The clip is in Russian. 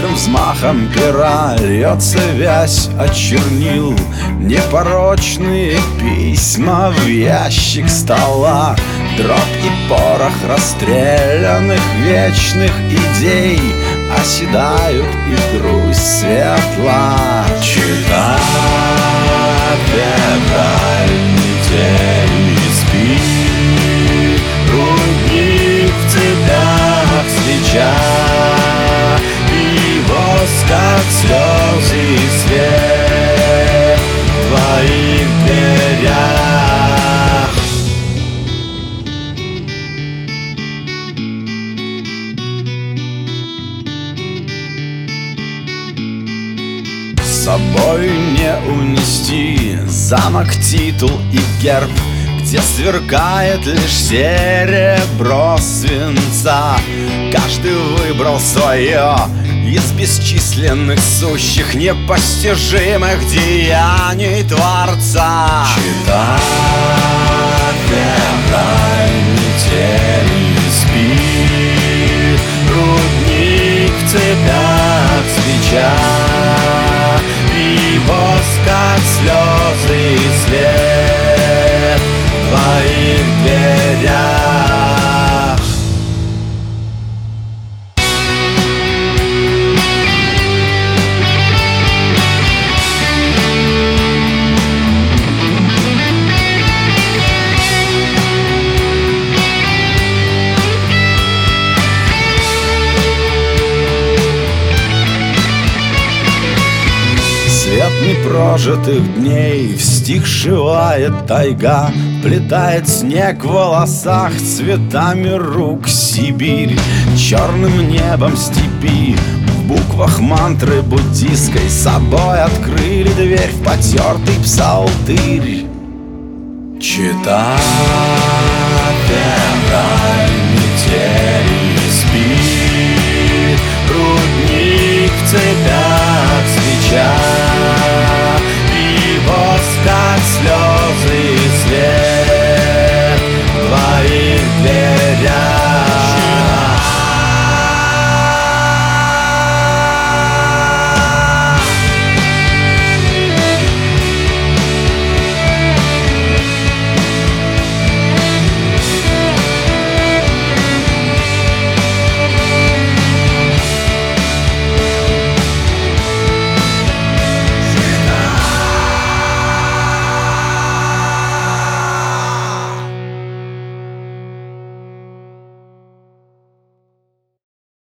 Каждым взмахом пера льется вязь от чернил. Непорочные письма в ящик стола, дробь и порох расстрелянных вечных идей оседают, и грусть светла. Чита, февральный день, не спи, рудник в цепях, свеча и воск от слез и свет в твоих дверях. С собой не унести замок, титул и герб, где сверкает лишь серебро свинца. Каждый выбрал свое из бесчисленных сущих непостижимых деяний Творца. Чита, февральный день, не спи, рудник в цепях, свеча и воск от слез и свет в твоих дверях. Свет непрожитых дней, в стих сшивает тайга, плетает снег в волосах, цветами рук Сибирь. Черным небом степи, в буквах мантры буддистской, собой открыли дверь в потертый псалтырь. Чита, февраль.